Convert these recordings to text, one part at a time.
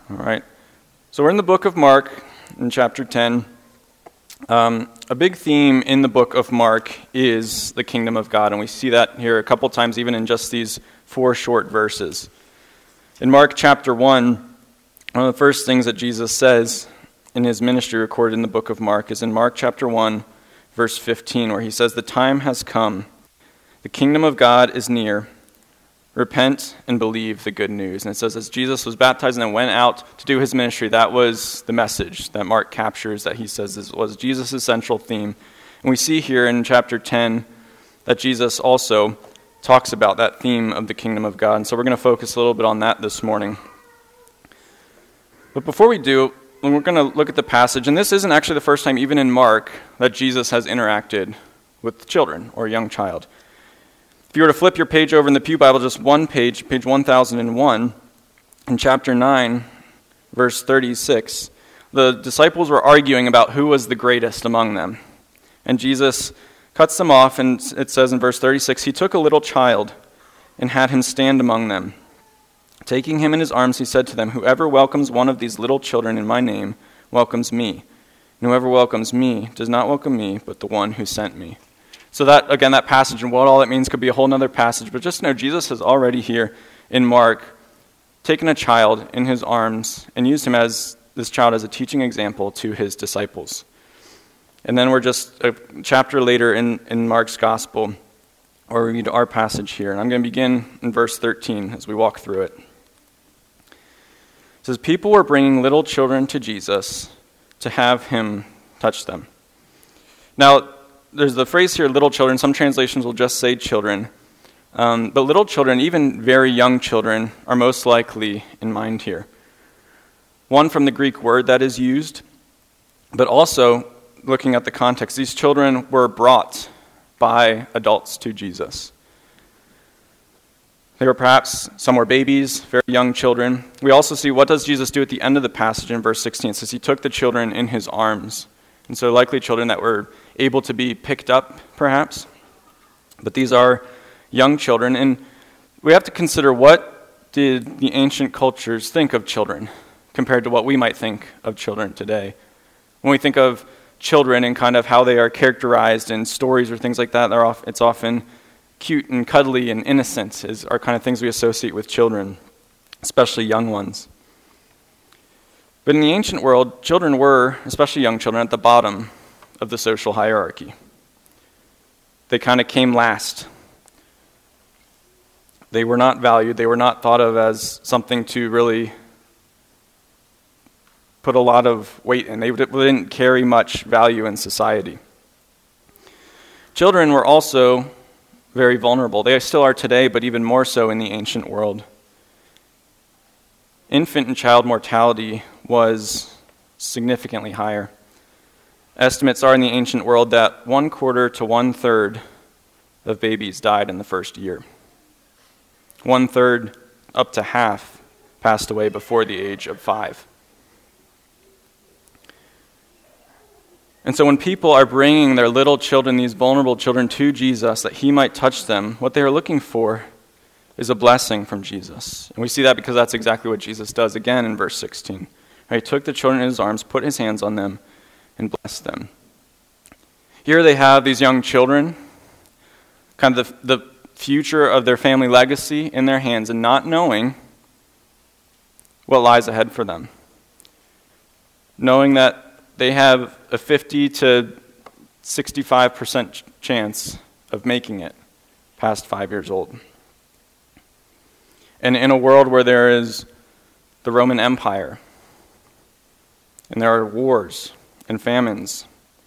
All right. So we're in the book of Mark in chapter 10. A big theme in the book of Mark is the kingdom of God, and we see that here a couple times even in just these 4 short verses. In Mark chapter 1, one of the first things that Jesus says in his ministry recorded in the book of Mark is in Mark chapter 1, verse 15, where he says, "The time has come. The kingdom of God is near. Repent and believe the good news." And it says as Jesus was baptized and then went out to do his ministry, that was the message that Mark captures, that he says was Jesus' central theme. And we see here in chapter 10 that Jesus also talks about that theme of the kingdom of God. And so we're going to focus a little bit on that this morning. But before we do, we're going to look at the passage. And this isn't actually the first time, even in Mark, that Jesus has interacted with children or a young child. If you were to flip your page over in the Pew Bible, just one page, page 1001, in chapter 9, verse 36, the disciples were arguing about who was the greatest among them. And Jesus cuts them off, and it says in verse 36, "He took a little child and had him stand among them. Taking him in his arms, he said to them, 'Whoever welcomes one of these little children in my name welcomes me. And whoever welcomes me does not welcome me, but the one who sent me.'" So that, again, that passage and what all it means could be a whole other passage, but just know Jesus has already here in Mark taken a child in his arms and used him as this child as a teaching example to his disciples. And then we're just a chapter later in Mark's gospel, where we read our passage here. And I'm going to begin in verse 13 as we walk through it. It says, "People were bringing little children to Jesus to have him touch them." Now, there's the phrase here, little children. Some translations will just say children. But little children, even very young children, are most likely in mind here. One, from the Greek word that is used, but also, looking at the context, these children were brought by adults to Jesus. They were perhaps, some were babies, very young children. We also see, what does Jesus do at the end of the passage in verse 16? It says he took the children in his arms. And so likely children that were able to be picked up, perhaps. But these are young children. And we have to consider, what did the ancient cultures think of children compared to what we might think of children today? When we think of children and kind of how they are characterized in stories or things like that, it's often cute and cuddly and innocent are kind of things we associate with children, especially young ones. But in the ancient world, children were, especially young children, at the bottom of the social hierarchy. They kind of came last. They were not valued. They were not thought of as something to really put a lot of weight in. They didn't carry much value in society. Children were also very vulnerable. They still are today, but even more so in the ancient world. Infant and child mortality was significantly higher. Estimates are in the ancient world that 1/4 to 1/3 of babies died in the first year. 1/3 up to half passed away before the age of 5. And so when people are bringing their little children, these vulnerable children, to Jesus that he might touch them, what they are looking for is a blessing from Jesus. And we see that because that's exactly what Jesus does again in verse 16. He took the children in his arms, put his hands on them, and blessed them. Here they have these young children, kind of the future of their family legacy in their hands, and not knowing what lies ahead for them. Knowing that they have a 50 to 65% chance of making it past 5 years old. And in a world where there is the Roman Empire, and there are wars and famines,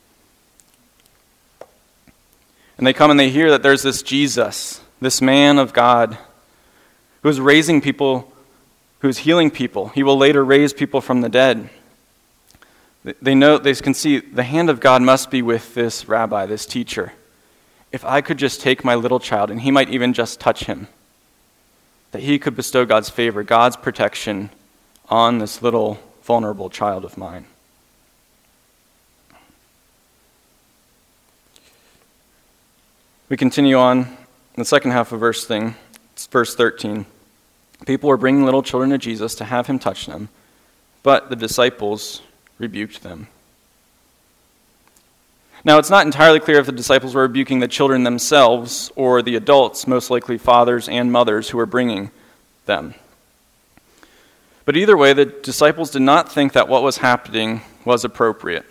and they come and they hear that there's this Jesus, this man of God, who is raising people, who is healing people. He will later raise people from the dead. They know, they can see the hand of God must be with this rabbi, this teacher. If I could just take my little child, and he might even just touch him, that he could bestow God's favor, God's protection on this little vulnerable child of mine. We continue on in the second half of verse 13. People were bringing little children to Jesus to have him touch them. but the disciples rebuked them. Now, it's not entirely clear if the disciples were rebuking the children themselves or the adults, most likely fathers and mothers who were bringing them. But either way, the disciples did not think that what was happening was appropriate.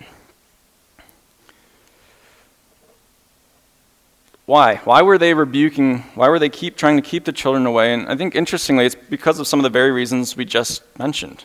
Why? Why were they rebuking? Why were they trying to keep the children away? And I think, interestingly, it's because of some of the very reasons we just mentioned.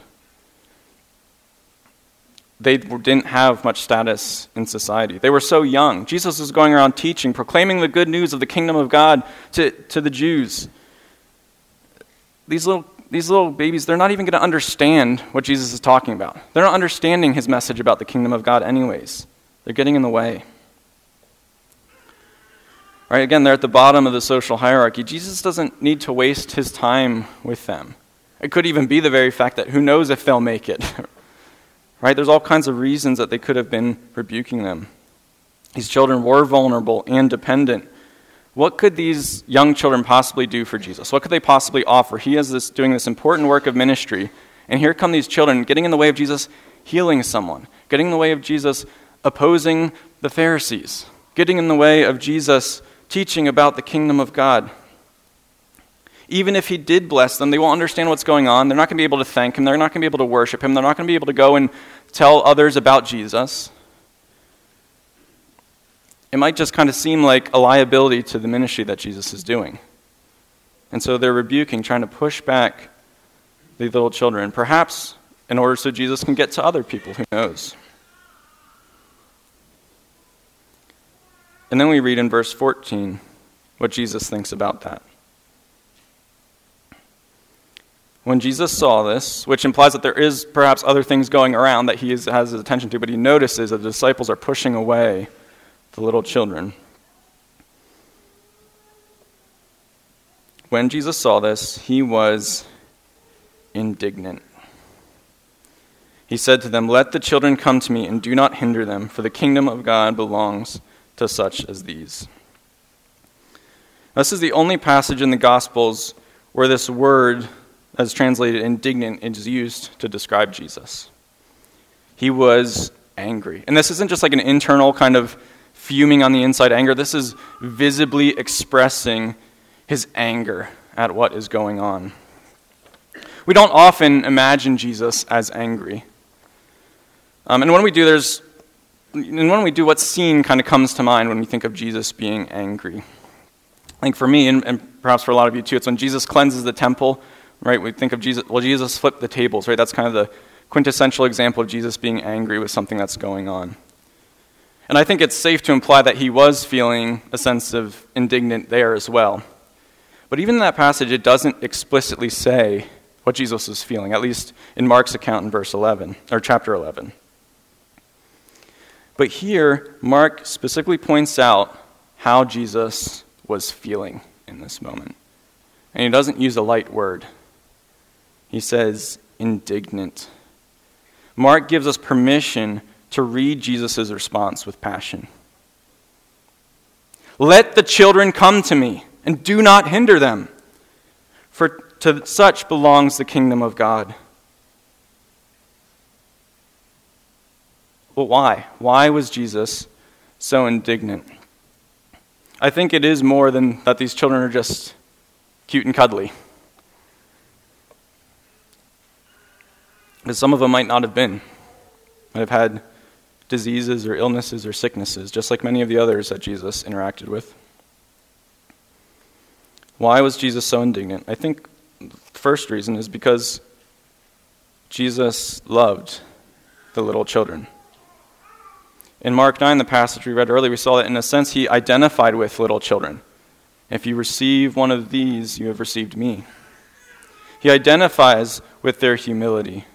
They didn't have much status in society. They were so young. Jesus was going around teaching, proclaiming the good news of the kingdom of God to the Jews. These little babies, they're not even going to understand what Jesus is talking about. They're not understanding his message about the kingdom of God anyways. They're getting in the way. All right, again, they're at the bottom of the social hierarchy. Jesus doesn't need to waste his time with them. It could even be the very fact that who knows if they'll make it. Right? There's all kinds of reasons that they could have been rebuking them. These children were vulnerable and dependent. What could these young children possibly do for Jesus? What could they possibly offer? He is doing this important work of ministry, and here come these children getting in the way of Jesus healing someone, getting in the way of Jesus opposing the Pharisees, getting in the way of Jesus teaching about the kingdom of God. Even if he did bless them, they won't understand what's going on. They're not going to be able to thank him. They're not going to be able to worship him. They're not going to be able to go and tell others about Jesus. It might just kind of seem like a liability to the ministry that Jesus is doing. And so they're rebuking, trying to push back the little children, perhaps in order so Jesus can get to other people, who knows. And then we read in verse 14 what Jesus thinks about that. When Jesus saw this, which implies that there is perhaps other things going around that he has his attention to, but he notices that the disciples are pushing away the little children. When Jesus saw this, he was indignant. He said to them, "Let the children come to me and do not hinder them, for the kingdom of God belongs to such as these." This is the only passage in the Gospels where this word, as translated indignant, is used to describe Jesus. He was angry. And this isn't just like an internal kind of fuming on the inside anger. This is visibly expressing his anger at what is going on. We don't often imagine Jesus as angry. And when we do, what scene kind of comes to mind when we think of Jesus being angry? I think for me, and perhaps for a lot of you too, it's when Jesus cleanses the temple, right? We think of Jesus, Jesus flipped the tables, right? That's kind of the quintessential example of Jesus being angry with something that's going on. And I think it's safe to imply that he was feeling a sense of indignant there as well. But even in that passage, it doesn't explicitly say what Jesus was feeling, at least in Mark's account in verse 11, or chapter 11. But here, Mark specifically points out how Jesus was feeling in this moment. And he doesn't use a light word. He says indignant. Mark gives us permission to read Jesus' response with passion. "Let the children come to me, and do not hinder them, for to such belongs the kingdom of God." Well, why? Why was Jesus so indignant? I think it is more than that these children are just cute and cuddly. Because some of them might not have been. Might have had diseases or illnesses or sicknesses, just like many of the others that Jesus interacted with. Why was Jesus so indignant? I think the first reason is because Jesus loved the little children. In Mark 9, the passage we read earlier, we saw that in a sense he identified with little children. "If you receive one of these, you have received me." He identifies with their humility.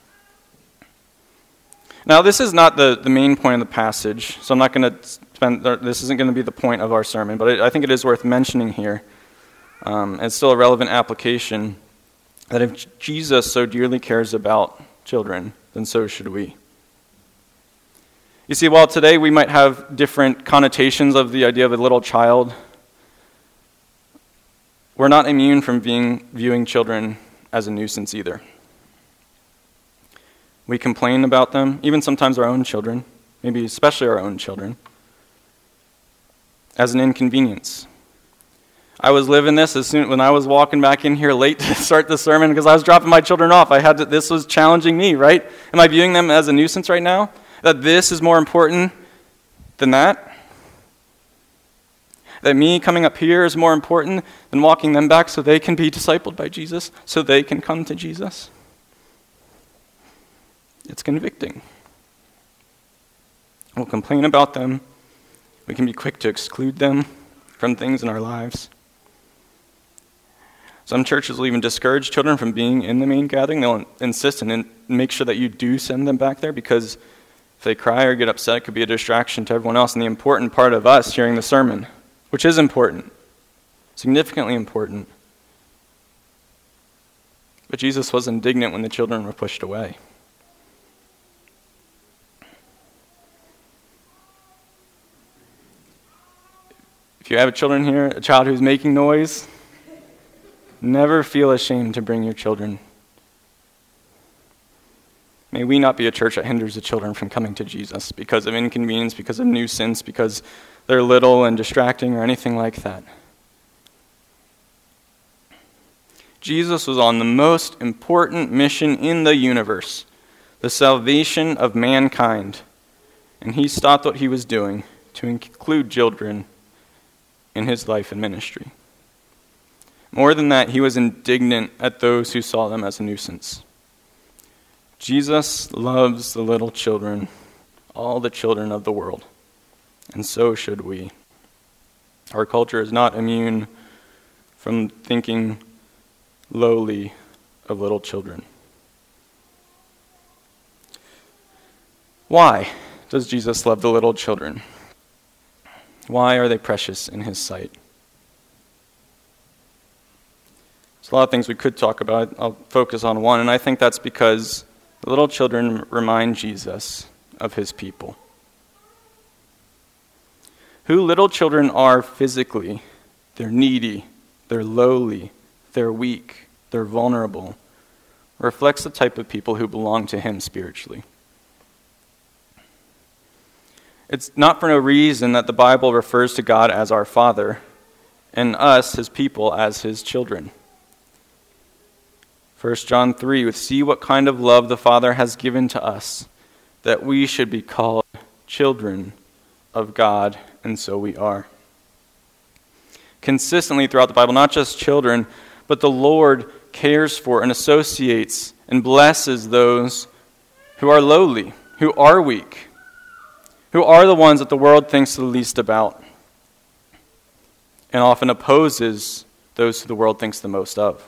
Now, this is not the main point of the passage, so I'm not going to this isn't going to be the point of our sermon, but I think it is worth mentioning here. It's still a relevant application that if Jesus so dearly cares about children, then so should we. You see, while today we might have different connotations of the idea of a little child, we're not immune from viewing children as a nuisance either. We complain about them, even sometimes our own children, maybe especially our own children, as an inconvenience. I was living this when I was walking back in here late to start the sermon because I was dropping my children off. This was challenging me, right? Am I viewing them as a nuisance right now? That this is more important than that? That me coming up here is more important than walking them back so they can be discipled by Jesus, so they can come to Jesus? It's convicting. We'll complain about them. We can be quick to exclude them from things in our lives. Some churches will even discourage children from being in the main gathering. They'll insist and make sure that you do send them back there because if they cry or get upset, it could be a distraction to everyone else and the important part of us hearing the sermon, which is important, significantly important. But Jesus was indignant when the children were pushed away. If you have children here, a child who's making noise, never feel ashamed to bring your children. May we not be a church that hinders the children from coming to Jesus because of inconvenience, because of nuisance, because they're little and distracting or anything like that. Jesus was on the most important mission in the universe, the salvation of mankind. And he stopped what he was doing to include children in his life and ministry. More than that, he was indignant at those who saw them as a nuisance. Jesus loves the little children, all the children of the world, and so should we. Our culture is not immune from thinking lowly of little children. Why does Jesus love the little children? Why are they precious in his sight? There's a lot of things we could talk about. I'll focus on one, and I think that's because the little children remind Jesus of his people. Who little children are physically, they're needy, they're lowly, they're weak, they're vulnerable, reflects the type of people who belong to him spiritually. It's not for no reason that the Bible refers to God as our Father and us, his people, as his children. 1 John 3, see what kind of love the Father has given to us, that we should be called children of God, and so we are. Consistently throughout the Bible, not just children, but the Lord cares for and associates and blesses those who are lowly, who are weak, who are the ones that the world thinks the least about, and often opposes those who the world thinks the most of.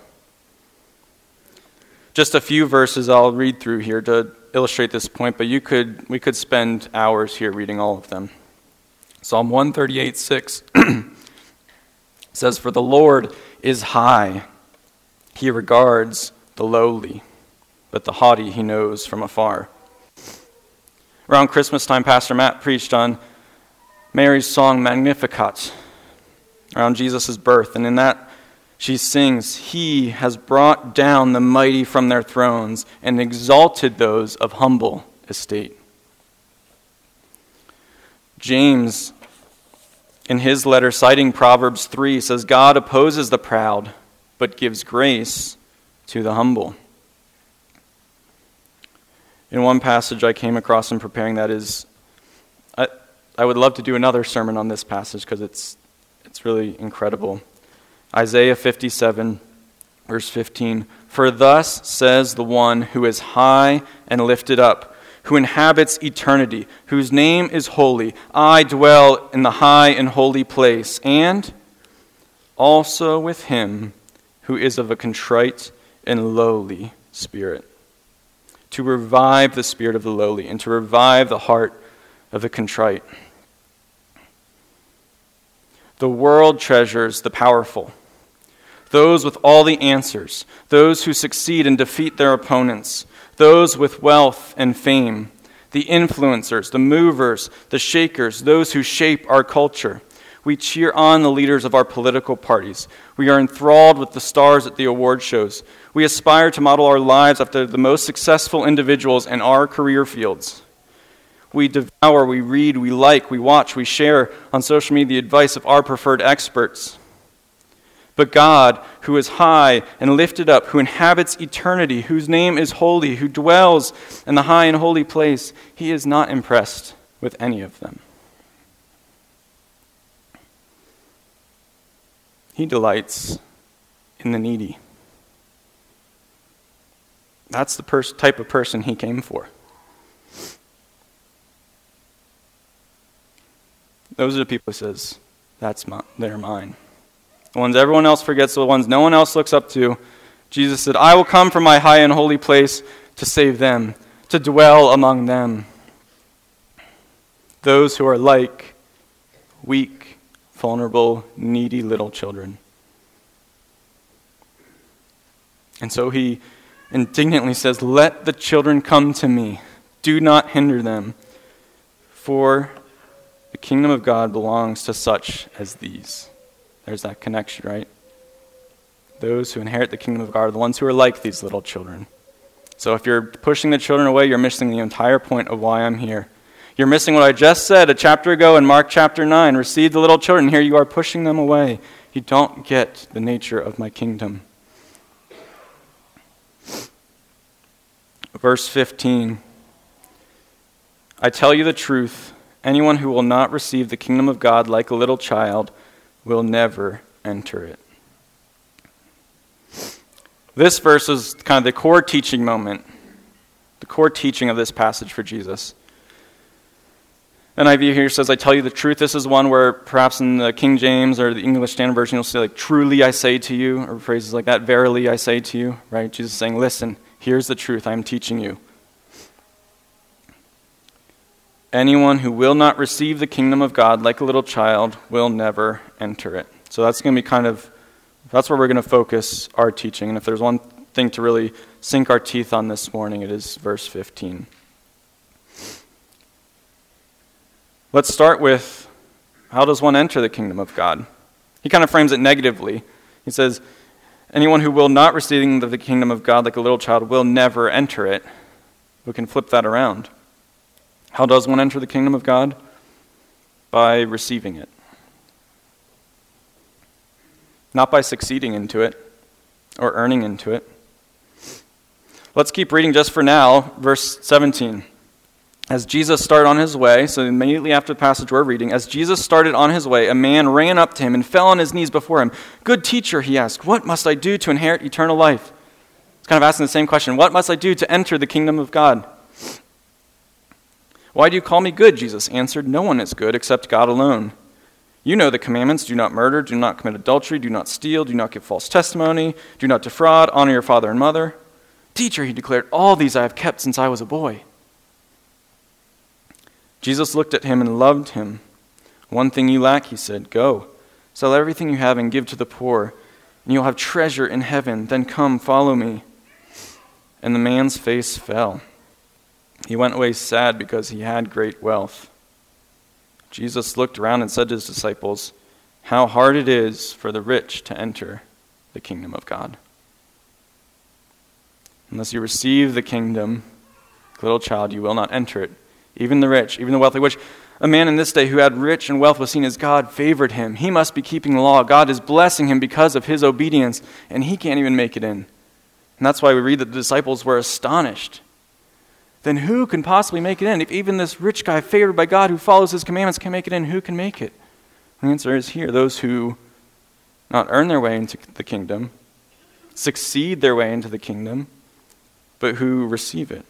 Just a few verses I'll read through here to illustrate this point, but we could spend hours here reading all of them. Psalm 138:6 says, "For the Lord is high, he regards the lowly, but the haughty he knows from afar." Around Christmas time, Pastor Matt preached on Mary's song Magnificat, around Jesus' birth, and in that she sings, "He has brought down the mighty from their thrones and exalted those of humble estate." James, in his letter citing Proverbs 3, says, "God opposes the proud, but gives grace to the humble." In one passage I came across in preparing that is, I would love to do another sermon on this passage because it's really incredible. Isaiah 57, verse 15, "For thus says the one who is high and lifted up, who inhabits eternity, whose name is holy. I dwell in the high and holy place, and also with him who is of a contrite and lowly spirit, to revive the spirit of the lowly and to revive the heart of the contrite." The world treasures the powerful, those with all the answers, those who succeed and defeat their opponents, those with wealth and fame, the influencers, the movers, the shakers, those who shape our culture. We cheer on the leaders of our political parties. We are enthralled with the stars at the award shows. We aspire to model our lives after the most successful individuals in our career fields. We devour, we read, we like, we watch, we share on social media the advice of our preferred experts. But God, who is high and lifted up, who inhabits eternity, whose name is holy, who dwells in the high and holy place, he is not impressed with any of them. He delights in the needy. That's the type of person he came for. Those are the people who says, they're mine. The ones everyone else forgets, the ones no one else looks up to. Jesus said, I will come from my high and holy place to save them, to dwell among them. Those who are like weak, vulnerable, needy little children. And so he indignantly says, let the children come to me. Do not hinder them. For the kingdom of God belongs to such as these. There's that connection, right? Those who inherit the kingdom of God are the ones who are like these little children. So if you're pushing the children away, you're missing the entire point of why I'm here. You're missing what I just said a chapter ago in Mark chapter 9. Receive the little children. Here you are pushing them away. You don't get the nature of my kingdom. Verse 15. I tell you the truth. Anyone who will not receive the kingdom of God like a little child will never enter it. This verse is kind of the core teaching moment, the core teaching of this passage for Jesus. NIV here says, I tell you the truth. This is one where perhaps in the King James or the English Standard Version, you'll say like, truly I say to you, or phrases like that, verily I say to you, right? Jesus is saying, listen, here's the truth, I am teaching you. Anyone who will not receive the kingdom of God like a little child will never enter it. So that's going to be that's where we're going to focus our teaching. And if there's one thing to really sink our teeth on this morning, it is verse 15. Let's start with, how does one enter the kingdom of God? He kind of frames it negatively. He says, anyone who will not receive the kingdom of God like a little child will never enter it. We can flip that around. How does one enter the kingdom of God? By receiving it. Not by succeeding into it or earning into it. Let's keep reading just for now, verse 17. As Jesus started on his way, so immediately after the passage we're reading, as Jesus started on his way, a man ran up to him and fell on his knees before him. Good teacher, he asked, what must I do to inherit eternal life? He's kind of asking the same question. What must I do to enter the kingdom of God? Why do you call me good? Jesus answered, no one is good except God alone. You know the commandments, do not murder, do not commit adultery, do not steal, do not give false testimony, do not defraud, honor your father and mother. Teacher, he declared, all these I have kept since I was a boy. Jesus looked at him and loved him. One thing you lack, he said, go, sell everything you have and give to the poor, and you'll have treasure in heaven. Then come, follow me. And the man's face fell. He went away sad because he had great wealth. Jesus looked around and said to his disciples, how hard it is for the rich to enter the kingdom of God. Unless you receive the kingdom, little child, you will not enter it. Even the rich, even the wealthy, which a man in this day who had rich and wealth was seen as God favored him. He must be keeping the law. God is blessing him because of his obedience, and he can't even make it in. And that's why we read that the disciples were astonished. Then who can possibly make it in? If even this rich guy favored by God who follows his commandments can make it in, who can make it? The answer is here. Those who not earn their way into the kingdom, succeed their way into the kingdom, but who receive it.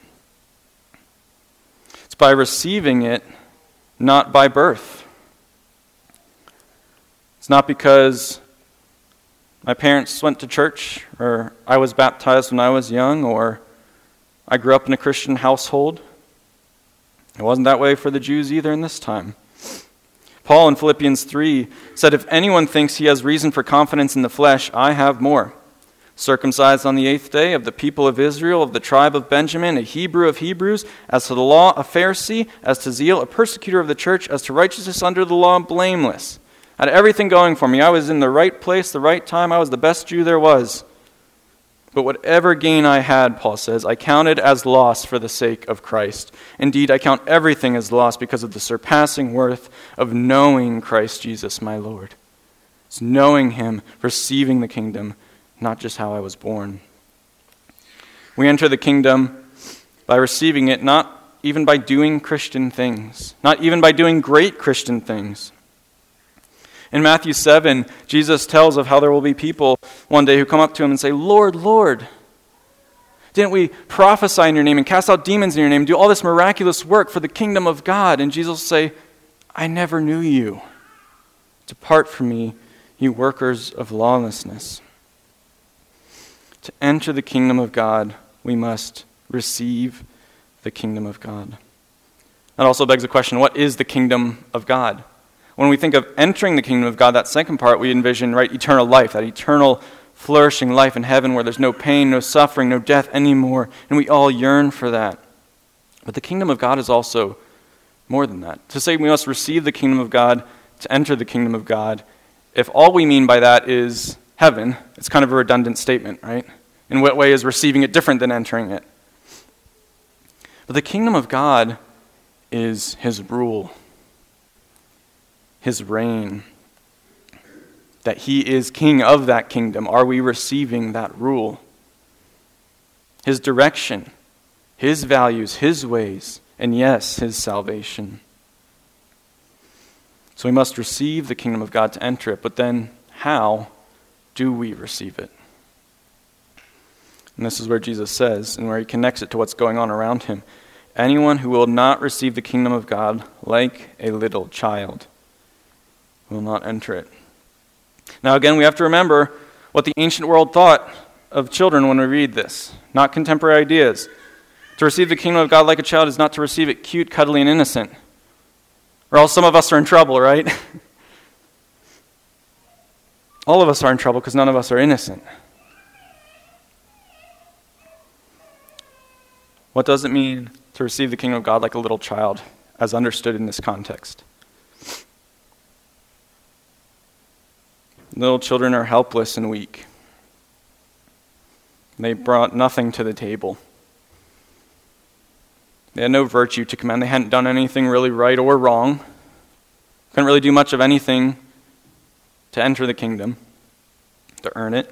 It's by receiving it, not by birth. It's not because my parents went to church, or I was baptized when I was young, or I grew up in a Christian household. It wasn't that way for the Jews either in this time. Paul in Philippians 3 said, if anyone thinks he has reason for confidence in the flesh, I have more. Circumcised on the 8th day, of the people of Israel, of the tribe of Benjamin, a Hebrew of Hebrews, as to the law, a Pharisee, as to zeal, a persecutor of the church, as to righteousness under the law, blameless. I had everything going for me. I was in the right place, the right time. I was the best Jew there was. But whatever gain I had, Paul says, I counted as loss for the sake of Christ. Indeed, I count everything as loss because of the surpassing worth of knowing Christ Jesus, my Lord. It's knowing him, receiving the kingdom, not just how I was born. We enter the kingdom by receiving it, not even by doing Christian things, not even by doing great Christian things. In Matthew 7, Jesus tells of how there will be people one day who come up to him and say, Lord, Lord, didn't we prophesy in your name and cast out demons in your name and do all this miraculous work for the kingdom of God? And Jesus will say, I never knew you. Depart from me, you workers of lawlessness. To enter the kingdom of God, we must receive the kingdom of God. That also begs the question, what is the kingdom of God? When we think of entering the kingdom of God, that second part, we envision, right, eternal life, that eternal flourishing life in heaven where there's no pain, no suffering, no death anymore, and we all yearn for that. But the kingdom of God is also more than that. To say we must receive the kingdom of God, to enter the kingdom of God, if all we mean by that is heaven, it's kind of a redundant statement, right? In what way is receiving it different than entering it? But the kingdom of God is his rule, his reign, that he is king of that kingdom. Are we receiving that rule? His direction, his values, his ways, and yes, his salvation. So we must receive the kingdom of God to enter it, but then how do we receive it? And this is where Jesus says, and where he connects it to what's going on around him. Anyone who will not receive the kingdom of God like a little child will not enter it. Now again, we have to remember what the ancient world thought of children when we read this, not contemporary ideas. To receive the kingdom of God like a child is not to receive it cute, cuddly, and innocent. Or else some of us are in trouble, right? All of us are in trouble because none of us are innocent. What does it mean to receive the kingdom of God like a little child, as understood in this context? Little children are helpless and weak. They brought nothing to the table. They had no virtue to commend. They hadn't done anything really right or wrong. Couldn't really do much of anything to enter the kingdom, to earn it.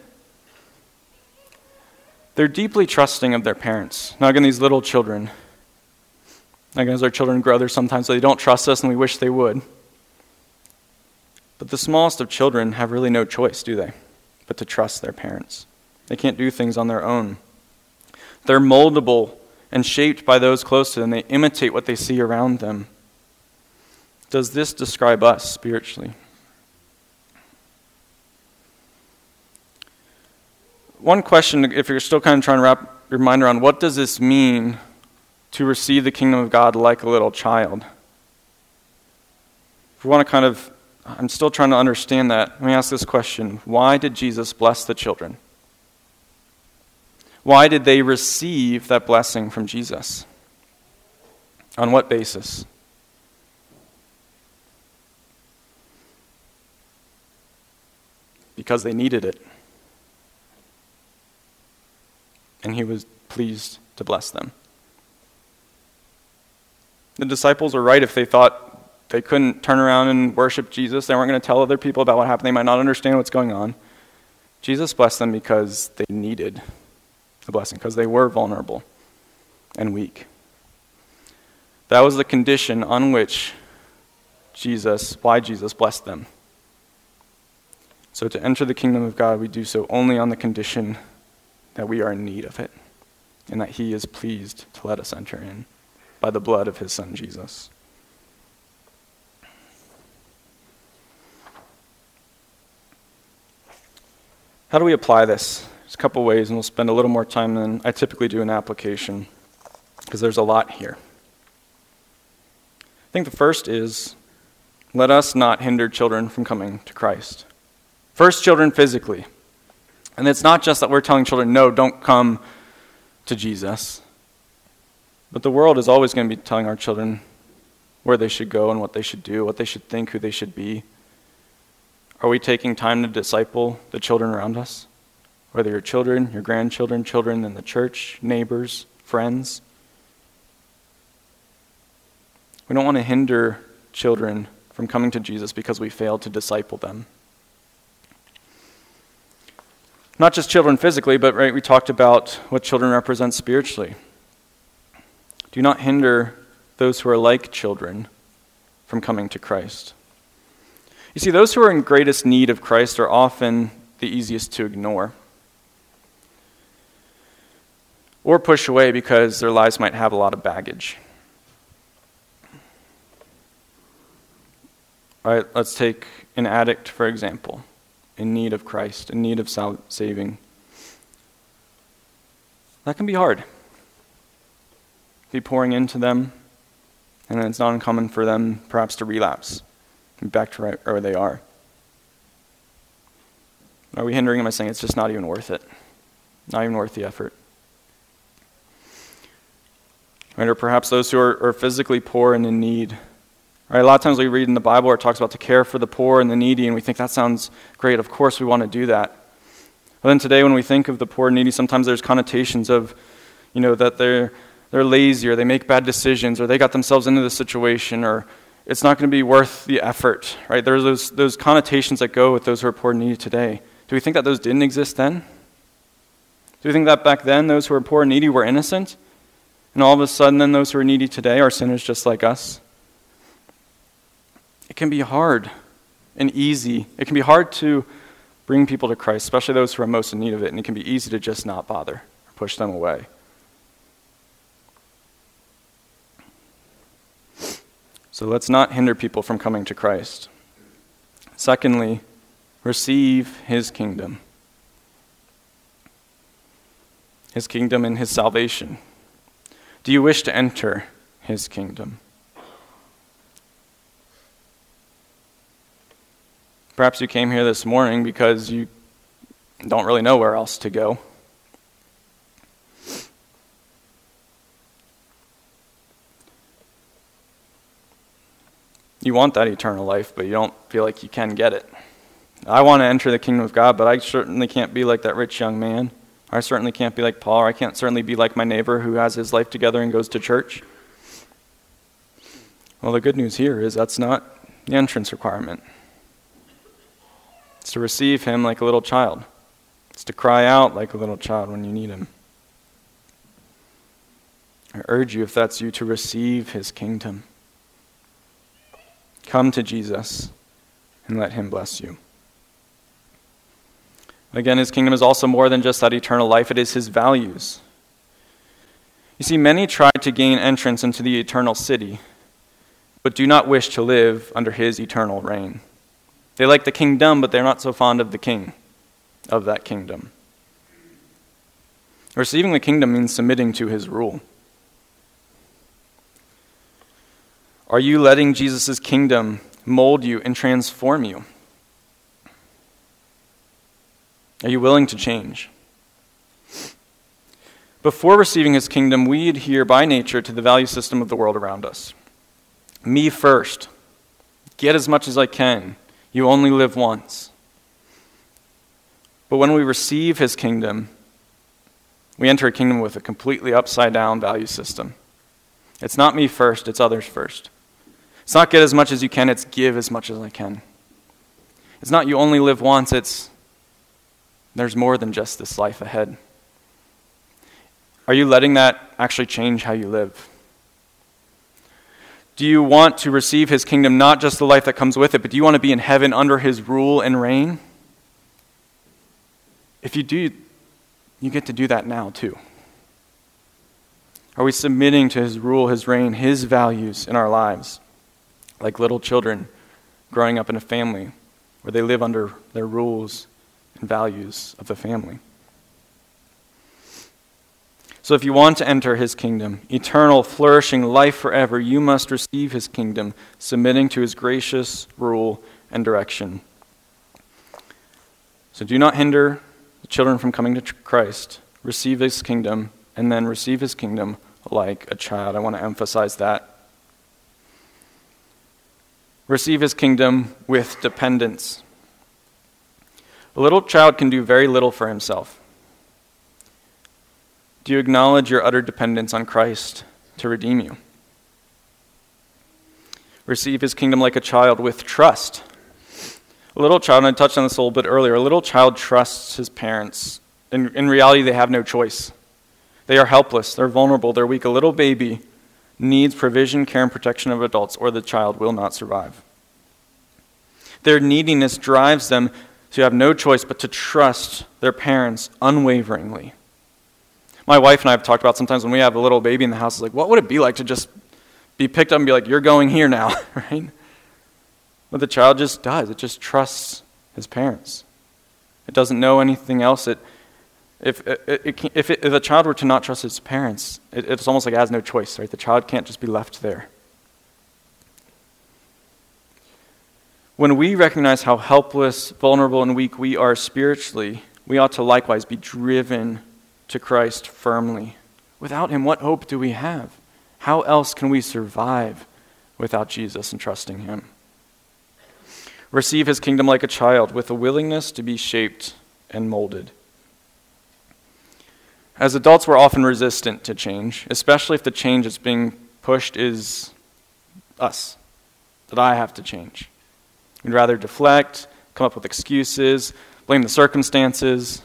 They're deeply trusting of their parents. Now again, these little children, again, as our children grow, there's sometimes they don't trust us and we wish they would. But the smallest of children have really no choice, do they, but to trust their parents. They can't do things on their own. They're moldable and shaped by those close to them. They imitate what they see around them. Does this describe us spiritually? One question, if you're still kind of trying to wrap your mind around, what does this mean to receive the kingdom of God like a little child? If we want to kind of, I'm still trying to understand that. Let me ask this question. Why did Jesus bless the children? Why did they receive that blessing from Jesus? On what basis? Because they needed it. And he was pleased to bless them. The disciples were right if they thought they couldn't turn around and worship Jesus. They weren't going to tell other people about what happened. They might not understand what's going on. Jesus blessed them because they needed the blessing, because they were vulnerable and weak. That was the condition on which why Jesus blessed them. So to enter the kingdom of God, we do so only on the condition that we are in need of it, and that he is pleased to let us enter in by the blood of his son Jesus. How do we apply this? There's a couple ways, and we'll spend a little more time than I typically do in application, because there's a lot here. I think the first is, let us not hinder children from coming to Christ. First, children physically. And it's not just that we're telling children, no, don't come to Jesus. But the world is always going to be telling our children where they should go and what they should do, what they should think, who they should be. Are we taking time to disciple the children around us? Whether your children, your grandchildren, children in the church, neighbors, friends. We don't want to hinder children from coming to Jesus because we failed to disciple them. Not just children physically, but we talked about what children represent spiritually. Do not hinder those who are like children from coming to Christ. You see, those who are in greatest need of Christ are often the easiest to ignore or push away because their lives might have a lot of baggage. All right, let's take an addict, for example, in need of Christ, in need of saving. That can be hard. Be pouring into them, and then it's not uncommon for them perhaps to relapse back to right where they are. Are we hindering them by saying it's just not even worth it? Not even worth the effort? Right, or perhaps those who are physically poor and in need. Right, a lot of times we read in the Bible where it talks about to care for the poor and the needy, and we think that sounds great. Of course we want to do that. But then today when we think of the poor and needy, sometimes there's connotations of, that they're lazy, or they make bad decisions, or they got themselves into this situation, or it's not going to be worth the effort. Right? There's those connotations that go with those who are poor and needy today. Do we think that those didn't exist then? Do we think that back then those who were poor and needy were innocent? And all of a sudden then those who are needy today are sinners just like us? It can be hard and easy. It can be hard to bring people to Christ, especially those who are most in need of it, and it can be easy to just not bother or push them away. So let's not hinder people from coming to Christ. Secondly, receive his kingdom. His kingdom and his salvation. Do you wish to enter his kingdom? Perhaps you came here this morning because you don't really know where else to go. You want that eternal life, but you don't feel like you can get it. I want to enter the kingdom of God, but I certainly can't be like that rich young man. I certainly can't be like Paul, or I can't certainly be like my neighbor who has his life together and goes to church. Well, the good news here is that's not the entrance requirement. It's to receive him like a little child. It's to cry out like a little child when you need him. I urge you, if that's you, to receive his kingdom. Come to Jesus and let him bless you. Again, his kingdom is also more than just that eternal life. It is his values. You see, many try to gain entrance into the eternal city, but do not wish to live under his eternal reign. They like the kingdom, but they're not so fond of the king of that kingdom. Receiving the kingdom means submitting to his rule. Are you letting Jesus' kingdom mold you and transform you? Are you willing to change? Before receiving his kingdom, we adhere by nature to the value system of the world around us. Me first. Get as much as I can. You only live once. But when we receive his kingdom, we enter a kingdom with a completely upside down value system. It's not me first, it's others first. It's not get as much as you can, it's give as much as I can. It's not you only live once, it's there's more than just this life ahead. Are you letting that actually change how you live? Do you want to receive his kingdom, not just the life that comes with it, but do you want to be in heaven under his rule and reign? If you do, you get to do that now too. Are we submitting to his rule, his reign, his values in our lives? Like little children growing up in a family where they live under their rules and values of the family. So if you want to enter his kingdom, eternal, flourishing life forever, you must receive his kingdom, submitting to his gracious rule and direction. So do not hinder the children from coming to Christ. Receive his kingdom, and then receive his kingdom like a child. I want to emphasize that. Receive his kingdom with dependence. A little child can do very little for himself. Do you acknowledge your utter dependence on Christ to redeem you? Receive his kingdom like a child with trust. A little child, and I touched on this a little bit earlier, a little child trusts his parents. In reality, they have no choice. They are helpless, they're vulnerable, they're weak. A little baby needs provision, care, and protection of adults, or the child will not survive. Their neediness drives them to have no choice but to trust their parents unwaveringly. My wife and I have talked about sometimes when we have a little baby in the house, it's like, what would it be like to just be picked up and be like, you're going here now, right? But the child just does. It just trusts his parents. It doesn't know anything else. If a child were to not trust his parents, it's almost like it has no choice, right? The child can't just be left there. When we recognize how helpless, vulnerable, and weak we are spiritually, we ought to likewise be driven to Christ firmly. Without him, what hope do we have? How else can we survive without Jesus and trusting him? Receive his kingdom like a child with a willingness to be shaped and molded. As adults, we're often resistant to change, especially if the change that's being pushed is us, that I have to change. We'd rather deflect, come up with excuses, blame the circumstances.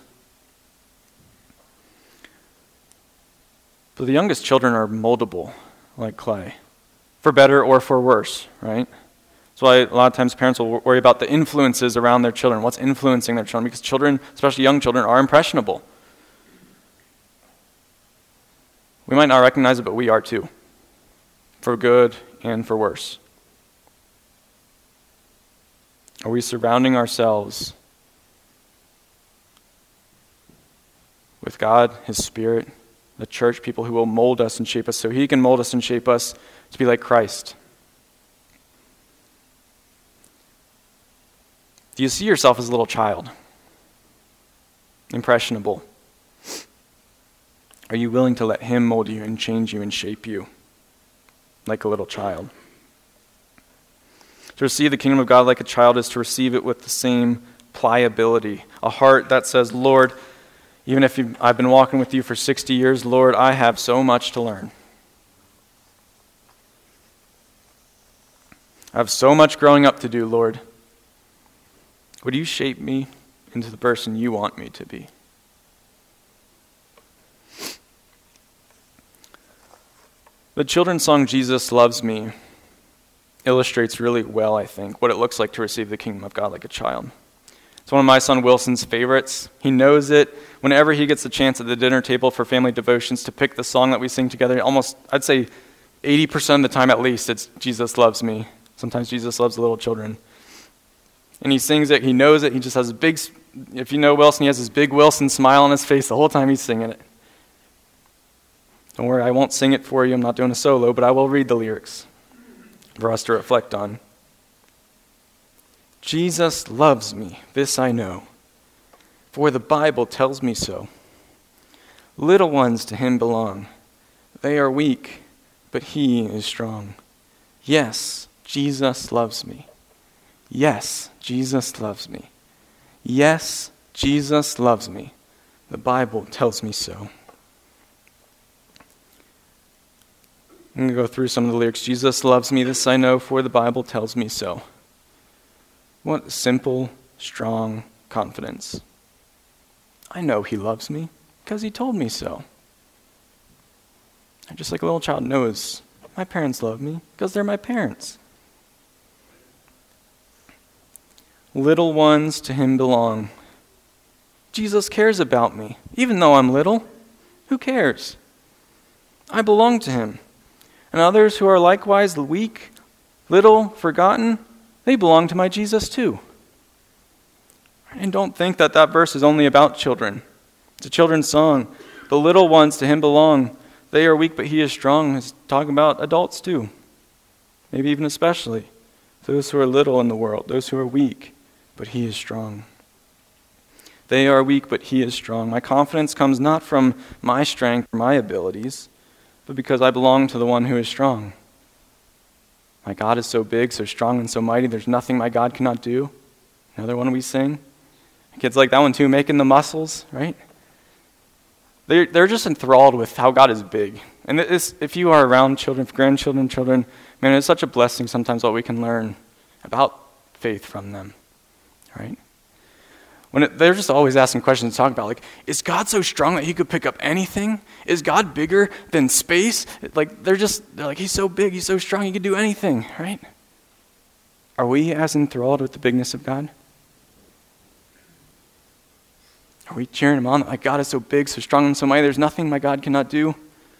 But the youngest children are moldable, like clay, for better or for worse, right? That's why a lot of times parents will worry about the influences around their children, what's influencing their children, because children, especially young children, are impressionable. We might not recognize it, but we are too, for good and for worse. Are we surrounding ourselves with God, his Spirit, the church, people who will mold us and shape us so he can mold us and shape us to be like Christ? Do you see yourself as a little child? Impressionable. Are you willing to let him mold you and change you and shape you like a little child? To receive the kingdom of God like a child is to receive it with the same pliability. A heart that says, Lord, even if I've been walking with you for 60 years, Lord, I have so much to learn. I have so much growing up to do, Lord. Would you shape me into the person you want me to be? The children's song, Jesus Loves Me, illustrates really well, I think, what it looks like to receive the kingdom of God like a child. It's one of my son Wilson's favorites. He knows it. Whenever he gets the chance at the dinner table for family devotions to pick the song that we sing together, almost, I'd say 80% of the time at least, it's Jesus Loves Me. Sometimes Jesus loves the little children. And he sings it, he knows it, he just has a big, if you know Wilson, he has this big Wilson smile on his face the whole time he's singing it. Don't worry, I won't sing it for you, I'm not doing a solo, but I will read the lyrics for us to reflect on. Jesus loves me, this I know, for the Bible tells me so. Little ones to him belong. They are weak, but he is strong. Yes, Jesus loves me. Yes, Jesus loves me. Yes, Jesus loves me. The Bible tells me so. I'm going to go through some of the lyrics. Jesus loves me, this I know, for the Bible tells me so. What simple, strong confidence. I know he loves me because he told me so. And just like a little child knows, my parents love me because they're my parents. Little ones to him belong. Jesus cares about me, even though I'm little. Who cares? I belong to him. And others who are likewise weak, little, forgotten, they belong to my Jesus too. And don't think that that verse is only about children. It's a children's song. The little ones to him belong. They are weak, but he is strong. It's talking about adults too. Maybe even especially. Those who are little in the world. Those who are weak, but he is strong. They are weak, but he is strong. My confidence comes not from my strength or my abilities, but because I belong to the one who is strong. My God is so big, so strong, and so mighty, there's nothing my God cannot do. Another one we sing. Kids like that one too, making the muscles, right? They're just enthralled with how God is big. And if you are around children, grandchildren, children, man, it's such a blessing sometimes what we can learn about faith from them, right? They're just always asking questions, talking about, like, is God so strong that he could pick up anything? Is God bigger than space? Like, they're like, he's so big, he's so strong, he could do anything, right? Are we as enthralled with the bigness of God? Are we cheering him on? Like, God is so big, so strong, and so mighty, there's nothing my God cannot do.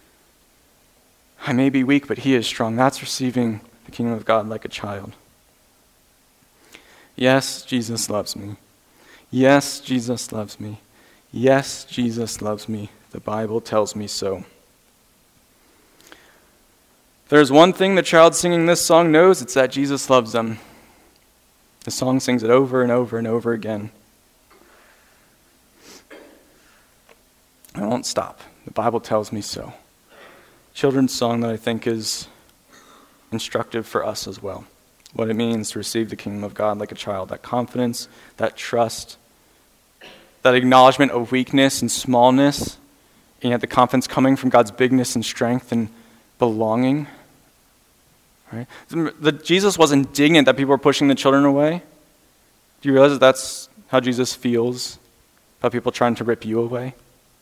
I may be weak, but he is strong. That's receiving the kingdom of God like a child. Yes, Jesus loves me. Yes, Jesus loves me. Yes, Jesus loves me. The Bible tells me so. There's one thing the child singing this song knows, it's that Jesus loves them. The song sings it over and over and over again. I won't stop. The Bible tells me so. Children's song that I think is instructive for us as well. What it means to receive the kingdom of God like a child. That confidence, that trust, that acknowledgement of weakness and smallness, and yet the confidence coming from God's bigness and strength and belonging. Right? Jesus was indignant that people were pushing the children away. Do you realize that that's how Jesus feels about people trying to rip you away?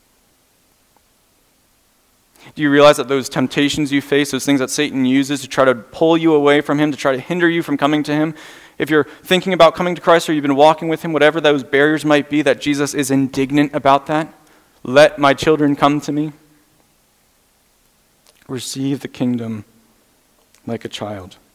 Do you realize that those temptations you face, those things that Satan uses to try to pull you away from him, to try to hinder you from coming to him, if you're thinking about coming to Christ or you've been walking with him, whatever those barriers might be, that Jesus is indignant about that? Let my children come to me. Receive the kingdom like a child.